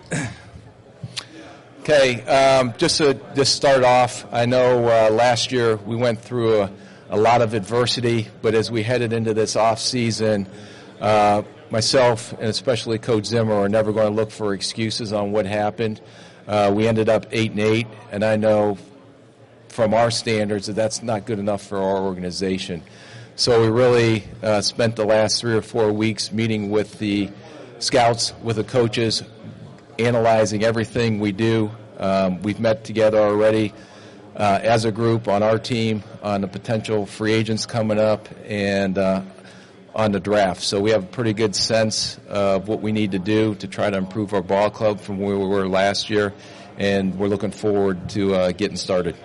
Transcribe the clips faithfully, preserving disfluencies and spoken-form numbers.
Okay, um, just to just start off, I know uh, last year we went through a, a lot of adversity, but as we headed into this off season, uh, myself and especially Coach Zimmer are never going to look for excuses on what happened. Uh, we ended up eight and eight, and I know from our standards that that's not good enough for our organization. So we really uh, spent the last three or four weeks meeting with the scouts, with the coaches, analyzing everything we do. Um, we've met together already uh, as a group on our team, on the potential free agents coming up, and uh, on the draft. So we have a pretty good sense of what we need to do to try to improve our ball club from where we were last year, and we're looking forward to uh, getting started.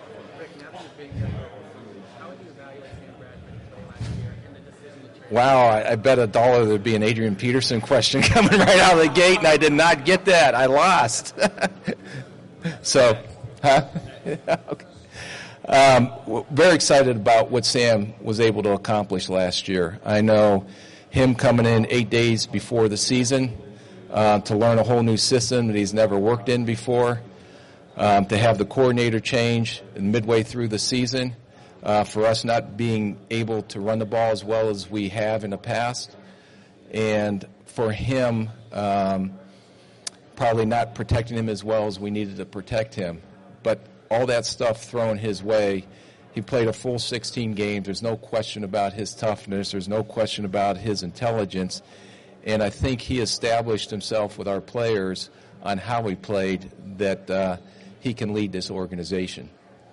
Wow, I, I bet a dollar there'd be an Adrian Peterson question coming right out of the gate, and I did not get that. I lost. So, huh? Okay. Um, very excited about what Sam was able to accomplish last year. I know him coming in eight days before the season uh, to learn a whole new system that he's never worked in before, um, to have the coordinator change midway through the season. Uh, for us not being able to run the ball as well as we have in the past, and for him um, probably not protecting him as well as we needed to protect him. But all that stuff thrown his way, he played a full sixteen games. There's no question about his toughness. There's no question about his intelligence. And I think he established himself with our players on how he played, that uh, he can lead this organization.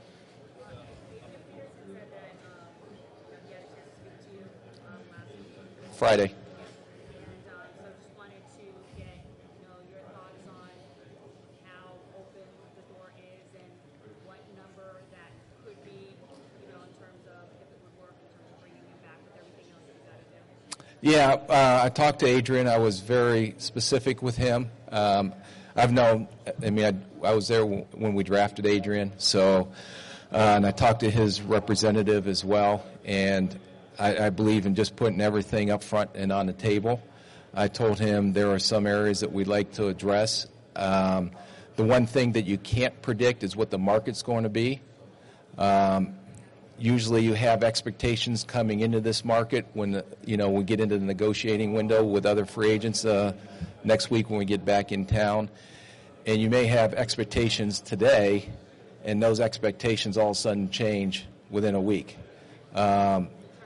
Friday. And um, so just wanted to get, you know, your thoughts on how open the door is and what number that could be, you know, in terms of if it would work in terms of bringing him back with everything else that he's got to do. Yeah, uh, I talked to Adrian. I was very specific with him. Um, I've known, I mean, I, I was there w- when we drafted Adrian, so, uh, and I talked to his representative as well, and I, I believe in just putting everything up front and on the table. I told him there are some areas that we'd like to address. Um, the one thing that you can't predict is what the market's going to be. Um, usually you have expectations coming into this market when, you know, we get into the negotiating window with other free agents uh, next week when we get back in town. And you may have expectations today, and those expectations all of a sudden change within a week. Um,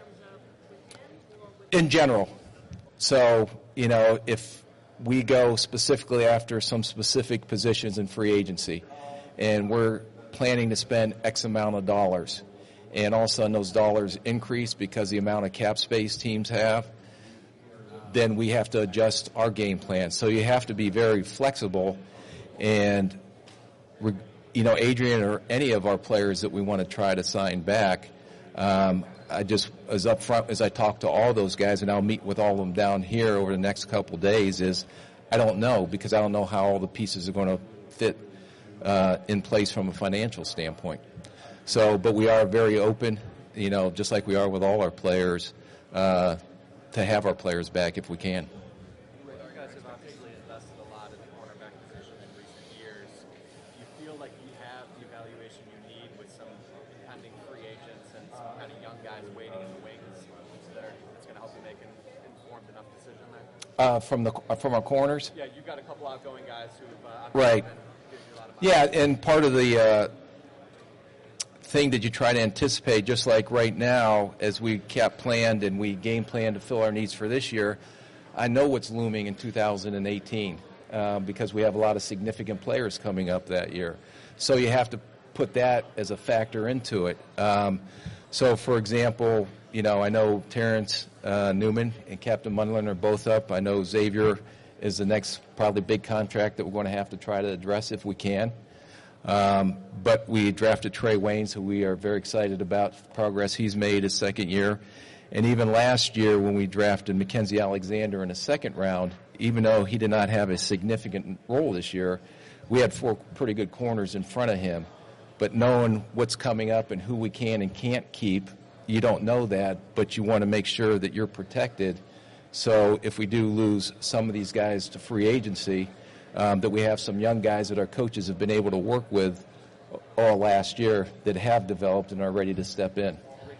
In general. So, you know, if we go specifically after some specific positions in free agency and we're planning to spend X amount of dollars, and all of a sudden those dollars increase because the amount of cap space teams have, then we have to adjust our game plan. So you have to be very flexible, and, you know, Adrian or any of our players that we want to try to sign back, um, I just, as up front as I talk to all those guys, and I'll meet with all of them down here over the next couple of days, is I don't know, because I don't know how all the pieces are going to fit uh, in place from a financial standpoint. So, but we are very open, you know, just like we are with all our players, uh, to have our players back if we can. You guys have obviously invested a lot in the cornerback position in recent years. Do you feel like you have the evaluation you need with some impending free agents and some kind of young guys waiting in the wings that are, that's going to help you make an informed enough decision there? Uh, from the uh, from our corners? Yeah, you've got a couple outgoing guys who've uh, right. given you a lot of money. Yeah, and part of the uh, thing that you try to anticipate, just like right now, as we kept planned and we game planned to fill our needs for this year, I know what's looming in two thousand eighteen uh, because we have a lot of significant players coming up that year. So you have to put that as a factor into it. Um, so, for example, you know, I know Terrence uh, Newman and Captain Munlin are both up. I know Xavier is the next probably big contract that we're going to have to try to address if we can. Um, but we drafted Trey Waynes, who we are very excited about the progress he's made his second year. And even last year when we drafted Mackenzie Alexander in the second round, even though he did not have a significant role this year, we had four pretty good corners in front of him. But knowing what's coming up and who we can and can't keep, you don't know that, but you want to make sure that you're protected. So if we do lose some of these guys to free agency, um, that we have some young guys that our coaches have been able to work with all last year that have developed and are ready to step in.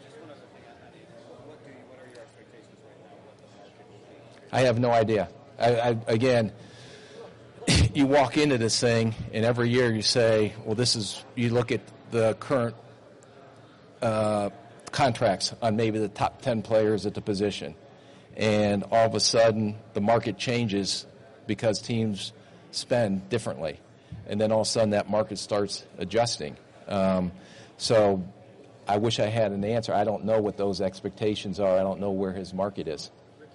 I have no idea. I, I, again, you walk into this thing, and every year you say, well, this is, you look at the current uh, contracts on maybe the top ten players at the position, and all of a sudden the market changes because teams spend differently. And then all of a sudden that market starts adjusting. Um, so I wish I had an answer. I don't know what those expectations are. I don't know where his market is.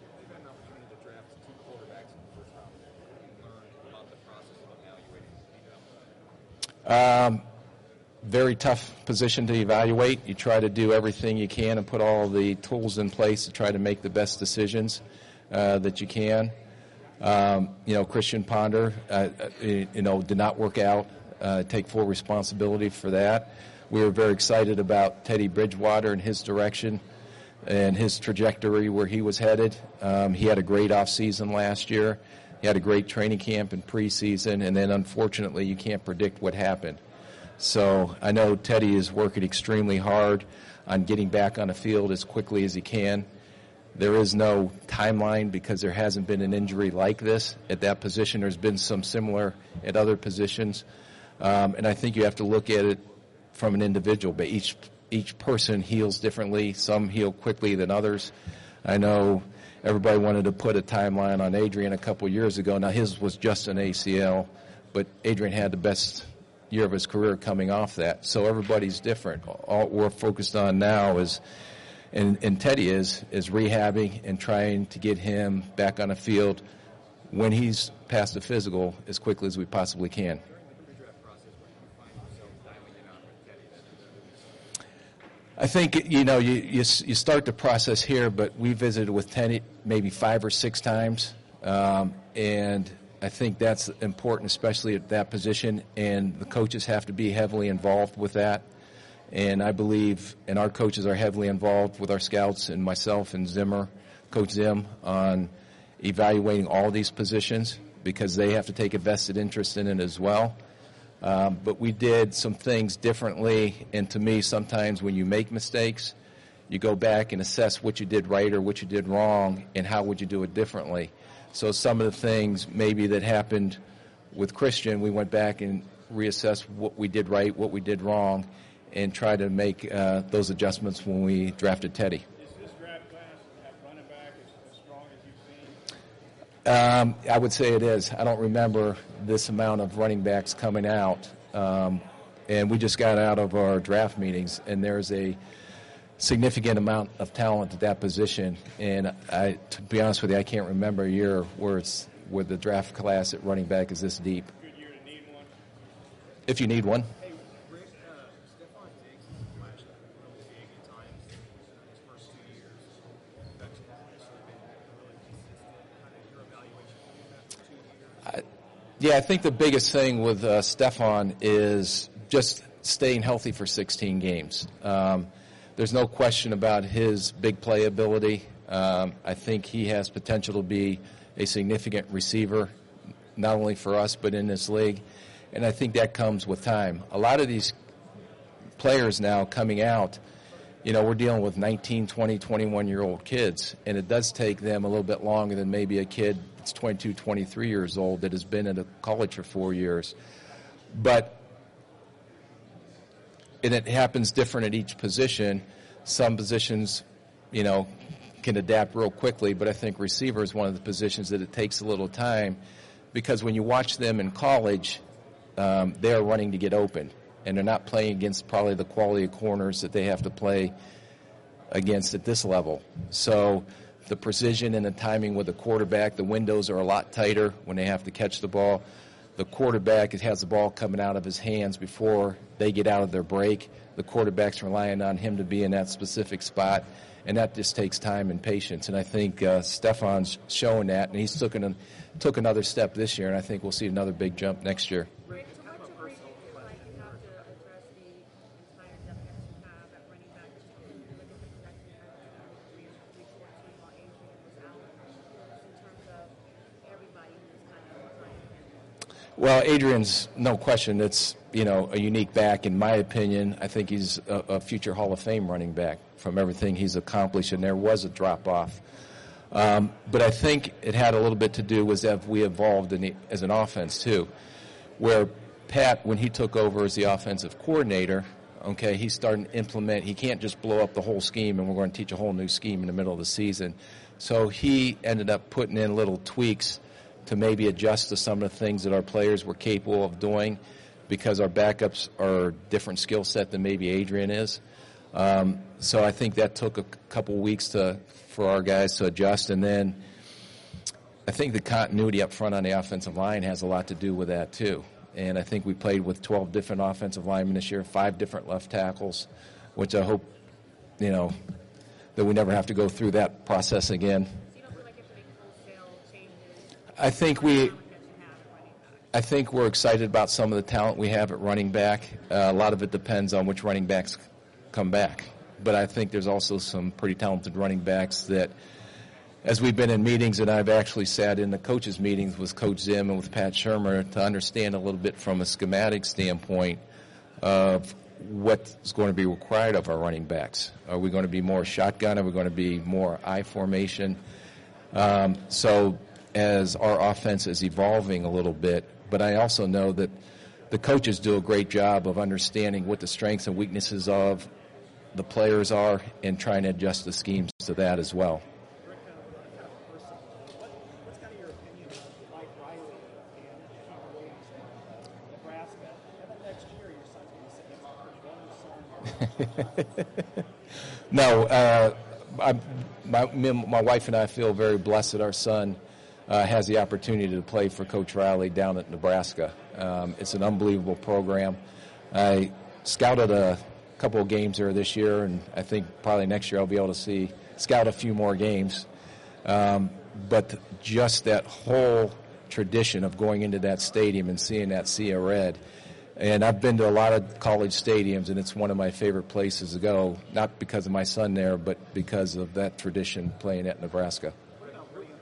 Um, very tough position to evaluate. You try to do everything you can and put all the tools in place to try to make the best decisions uh, that you can. Um, you know, Christian Ponder, uh, you know, did not work out. Uh, take full responsibility for that. We were very excited about Teddy Bridgewater and his direction and his trajectory where he was headed. Um, he had a great offseason last year. He had a great training camp and preseason, and then unfortunately you can't predict what happened. So I know Teddy is working extremely hard on getting back on the field as quickly as he can. There is no timeline because there hasn't been an injury like this at that position. There's been some similar at other positions. Um, and I think you have to look at it from an individual, but each each person heals differently. Some heal quickly than others. I know everybody wanted to put a timeline on Adrian a couple years ago. Now his was just an A C L, but Adrian had the best year of his career coming off that. So everybody's different. All we're focused on now is, and, and Teddy is, is rehabbing and trying to get him back on the field when he's past the physical as quickly as we possibly can. I think, you know, you, you you start the process here, but we visited with Teddy maybe five or six times, um, and I think that's important, especially at that position, and the coaches have to be heavily involved with that. And I believe, and our coaches are heavily involved with our scouts and myself and Zimmer, Coach Zim, on evaluating all these positions because they have to take a vested interest in it as well. Um, but we did some things differently, and to me, sometimes when you make mistakes, you go back and assess what you did right or what you did wrong, and how would you do it differently. So some of the things maybe that happened with Christian, we went back and reassessed what we did right, what we did wrong, and tried to make uh, those adjustments when we drafted Teddy. Is this draft class at running back as, as strong as you've seen? Um, I would say it is. I don't remember this amount of running backs coming out. Um, and we just got out of our draft meetings, and there's a significant amount of talent at that position. And I, to be honest with you, I can't remember a year where it's where the draft class at running back is this deep. Good year to need one. If you need one. Hey, Rick, uh, Stephon Diggs has flashed really big at times in his first two years. Production has initially been really consistent. Kind of your evaluation of him after two years? I, yeah, I think the biggest thing with uh, Stephon is just staying healthy for sixteen games. Um, there's no question about his big play ability. Um, I think he has potential to be a significant receiver, not only for us but in this league. And I think that comes with time. A lot of these players now coming out, you know, we're dealing with nineteen, twenty, twenty-one-year-old kids, and it does take them a little bit longer than maybe a kid that's twenty-two, twenty-three years old that has been at a college for four years. But and it happens different at each position. Some positions, you know, can adapt real quickly, but I think receiver is one of the positions that it takes a little time because when you watch them in college, um, they're running to get open, and they're not playing against probably the quality of corners that they have to play against at this level. So the precision and the timing with the quarterback, the windows are a lot tighter when they have to catch the ball. The quarterback has the ball coming out of his hands before they get out of their break. The quarterback's relying on him to be in that specific spot, and that just takes time and patience. And I think uh, Stephon's showing that, and he's took, an, took another step this year, and I think we'll see another big jump next year. Rick, to what degree do you feel like you have to address the entire depth that you have at running back? Just when you look at the production you had in twenty-three and three fourteen while Adrian was out, in terms of everybody who's kind of playing. Well, Adrian's no question. It's, you know, a unique back in my opinion. I think he's a, a future Hall of Fame running back from everything he's accomplished, and there was a drop off. Um, but I think it had a little bit to do with that we evolved in the, as an offense too, where Pat, when he took over as the offensive coordinator, okay, he's starting to implement. He can't just blow up the whole scheme, and we're going to teach a whole new scheme in the middle of the season. So he ended up putting in little tweaks to maybe adjust to some of the things that our players were capable of doing, because our backups are a different skill set than maybe Adrian is. Um, so I think that took a couple weeks to for our guys to adjust, and then I think the continuity up front on the offensive line has a lot to do with that too. And I think we played with twelve different offensive linemen this year, five different left tackles, which I hope, you know, that we never have to go through that process again. So you don't feel like you have to make wholesale changes? I think we, That you have at running back? I think we're excited about some of the talent we have at running back. Uh, a lot of it depends on which running backs come back. But I think there's also some pretty talented running backs that, as we've been in meetings, and I've actually sat in the coaches' meetings with Coach Zim and with Pat Shermer to understand a little bit from a schematic standpoint of what's going to be required of our running backs. Are we going to be more shotgun? Are we going to be more I formation? Um, so as our offense is evolving a little bit, but I also know that the coaches do a great job of understanding what the strengths and weaknesses of the players are and trying to adjust the schemes to that as well. Rick, uh, kind of personal, what, what's kind of your opinion on Mike Riley and Keith Williams from Nebraska? And then next year, your son's going to sit next to Coach Williams' son. No, uh, I, my, me, my wife and I feel very blessed that our son uh, has the opportunity to play for Coach Riley down at Nebraska. Um, it's an unbelievable program. I scouted a couple of games there this year, and I think probably next year I'll be able to see scout a few more games. Um, but just that whole tradition of going into that stadium and seeing that sea of red. And I've been to a lot of college stadiums, and it's one of my favorite places to go, not because of my son there, but because of that tradition playing at Nebraska. What about Williams'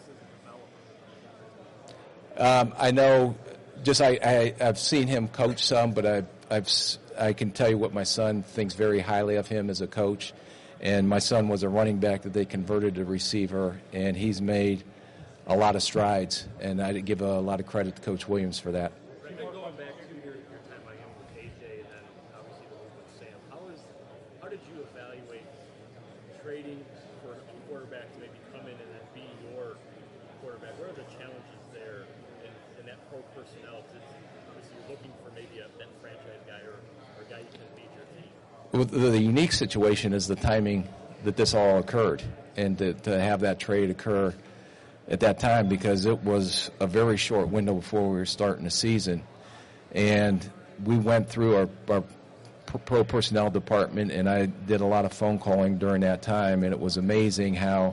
development? Um, I know, just I, I, I've seen him coach some, but I, I've, I can tell you what my son thinks very highly of him as a coach. And my son was a running back that they converted to receiver, and he's made a lot of strides. And I give a lot of credit to Coach Williams for that. Right, and going back to your, your time I am with A J and then obviously the move with Sam, how is how did you evaluate trading for a quarterback to maybe come in and then be your quarterback? What are the challenges there in, in that pro personnel? Because obviously you're looking for maybe a, that franchise guy or, or a guy you can lead your team. Well, the, the unique situation is the timing that this all occurred, and to, to have that trade occur at that time, because it was a very short window before we were starting the season. And we went through our, our pro personnel department, and I did a lot of phone calling during that time, and it was amazing how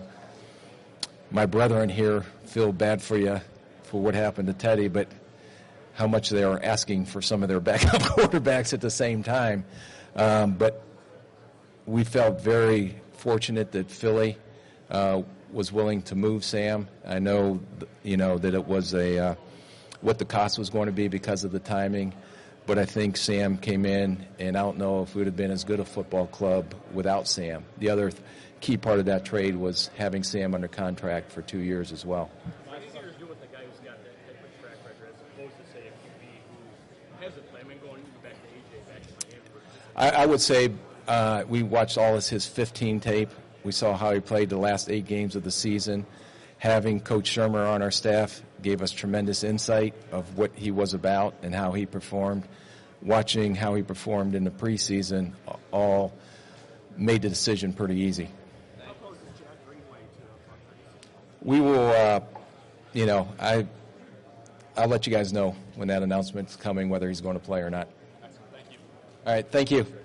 my brethren here feel bad for you for what happened to Teddy, but how much they are asking for some of their backup quarterbacks at the same time. Um, but we felt very fortunate that Philly uh, was willing to move Sam. I know, you know, that it was a uh, what the cost was going to be because of the timing, but I think Sam came in, and I don't know if we would have been as good a football club without Sam. The other th- key part of that trade was having Sam under contract for two years as well. It's easier to do with the guy who's got that type of track record as opposed to, say, a Q B who has a plan. I mean, going back to A J, back to Miami. I, I would say uh, we watched all of his fifteen tape. We saw how he played the last eight games of the season. Having Coach Shermer on our staff gave us tremendous insight of what he was about and how he performed. Watching how he performed in the preseason all made the decision pretty easy. How close is Jack Greenway to a We will, uh, you know, I, I'll let you guys know when that announcement's coming, whether he's going to play or not. Thank you. All right, thank you.